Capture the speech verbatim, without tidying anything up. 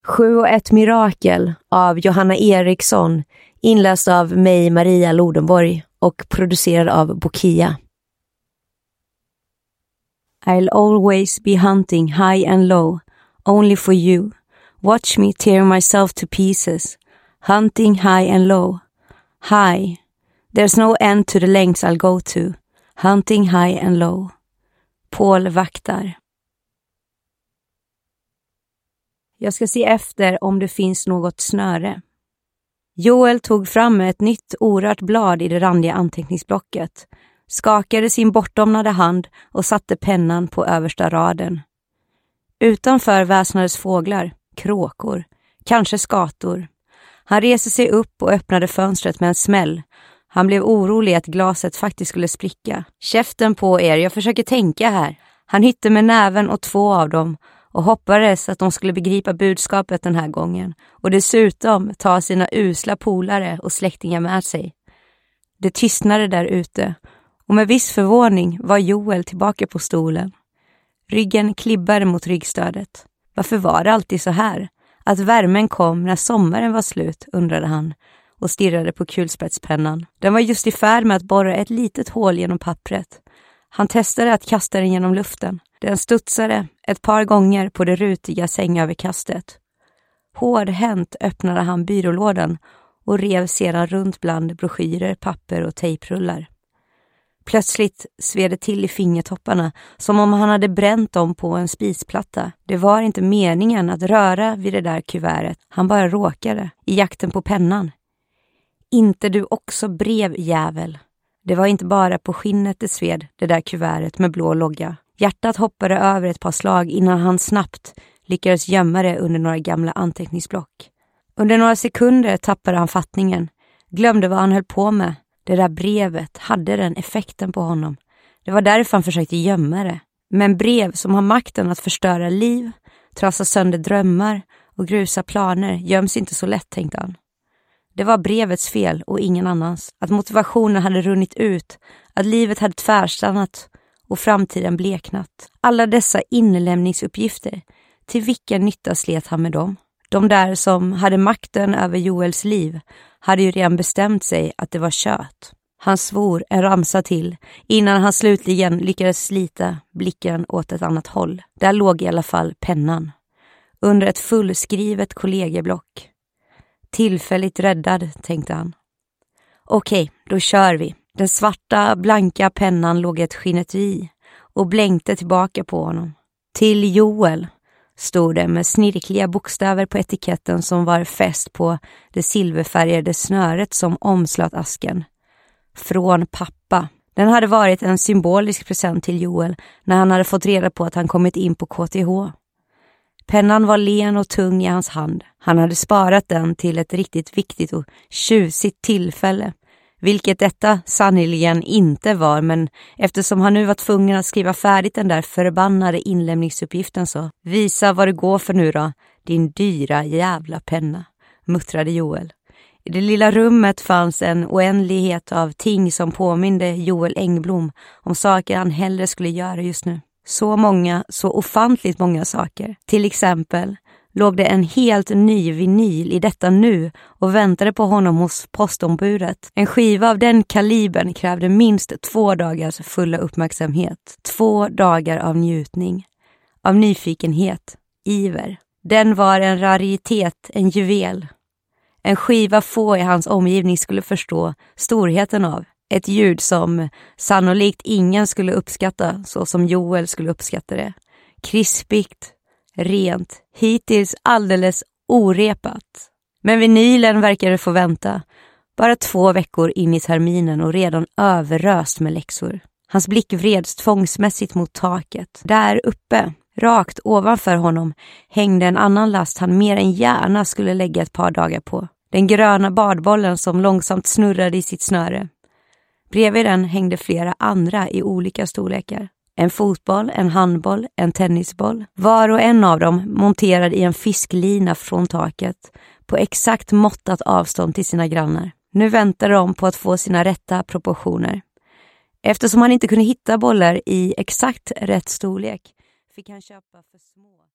Sju och ett mirakel av Johanna Eriksson, inläst av mig, Maria Lodenborg, och producerad av Bokia. I'll always be hunting high and low, only for you. Watch me tear myself to pieces, hunting high and low. High, there's no end to the lengths I'll go to, hunting high and low. Paul Vaktar. Jag ska se efter om det finns något snöre. Joel tog fram ett nytt orört blad i det randiga anteckningsblocket, skakade sin bortdomnade hand och satte pennan på översta raden. Utanför väsnades fåglar, kråkor, kanske skator. Han reste sig upp och öppnade fönstret med en smäll. Han blev orolig att glaset faktiskt skulle spricka. Käften på er, jag försöker tänka här. Han hytte med näven och två av dem och hoppades att de skulle begripa budskapet den här gången och dessutom ta sina usla polare och släktingar med sig. Det tystnade där ute och med viss förvåning var Joel tillbaka på stolen. Ryggen klibbade mot ryggstödet. Varför var det alltid så här? Att värmen kom när sommaren var slut, undrade han och stirrade på kulspetspennan. Den var just i färd med att borra ett litet hål genom pappret. Han testade att kasta den genom luften. Den studsade ett par gånger på det rutiga sängöverkastet. Hårdhänt öppnade han byrålådan och rev sedan runt bland broschyrer, papper och tejprullar. Plötsligt sved det till i fingertopparna som om han hade bränt dem på en spisplatta. Det var inte meningen att röra vid det där kuvertet. Han bara råkade i jakten på pennan. Inte du också brev, jävel. Det var inte bara på skinnet det sved, det där kuvertet med blå logga. Hjärtat hoppade över ett par slag innan han snabbt lyckades gömma det under några gamla anteckningsblock. Under några sekunder tappade han fattningen. Glömde vad han höll på med. Det där brevet hade den effekten på honom. Det var därför han försökte gömma det. Men brev som har makten att förstöra liv, trasa sönder drömmar och grusa planer göms inte så lätt, tänkte han. Det var brevets fel och ingen annans. Att motivationen hade runnit ut, att livet hade tvärstannat och framtiden bleknat. Alla dessa inlämningsuppgifter, till vilken nytta slet han med dem? De där som hade makten över Joels liv hade ju redan bestämt sig att det var kört. Han svor en ramsa till innan han slutligen lyckades slita blicken åt ett annat håll. Där låg i alla fall pennan. Under ett fullskrivet kollegieblock. Tillfälligt räddad, tänkte han. Okej, då kör vi. Den svarta, blanka pennan låg ett skinetui och blänkte tillbaka på honom. Till Joel stod det med snirkliga bokstäver på etiketten som var fäst på det silverfärgade snöret som omslöt asken. Från pappa. Den hade varit en symbolisk present till Joel när han hade fått reda på att han kommit in på K T H. Pennan var len och tung i hans hand. Han hade sparat den till ett riktigt viktigt och tjusigt tillfälle. Vilket detta sannoliken inte var, men eftersom han nu var tvungen att skriva färdigt den där förbannade inlämningsuppgiften så visa vad det går för nu då, din dyra jävla penna, muttrade Joel. I det lilla rummet fanns en oändlighet av ting som påminde Joel Engblom om saker han hellre skulle göra just nu. Så många, så ofantligt många saker. Till exempel låg det en helt ny vinyl i detta nu och väntade på honom hos postombudet. En skiva av den kalibern krävde minst två dagars fulla uppmärksamhet. Två dagar av njutning, av nyfikenhet, iver. Den var en raritet, en juvel. En skiva få i hans omgivning skulle förstå storheten av. Ett ljud som sannolikt ingen skulle uppskatta så som Joel skulle uppskatta det. Krispigt, rent, hittills alldeles orepat. Men vinylen verkade få vänta. Bara två veckor in i terminen och redan överröst med läxor. Hans blick vreds tvångsmässigt mot taket. Där uppe, rakt ovanför honom, hängde en annan last han mer än gärna skulle lägga ett par dagar på. Den gröna badbollen som långsamt snurrade i sitt snöre. Bredvid den hängde flera andra i olika storlekar. En fotboll, en handboll, en tennisboll. Var och en av dem monterad i en fisklina från taket på exakt måttat avstånd till sina grannar. Nu väntade de på att få sina rätta proportioner. Eftersom han inte kunde hitta bollar i exakt rätt storlek fick han köpa för små.